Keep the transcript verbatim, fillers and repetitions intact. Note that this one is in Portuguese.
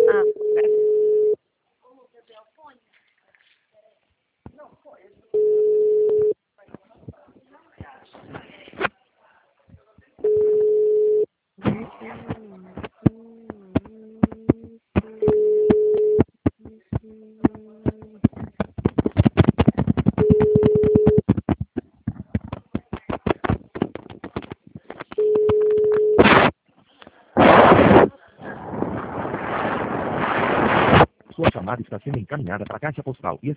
Ah, pera. Sua chamada está sendo encaminhada para a caixa postal e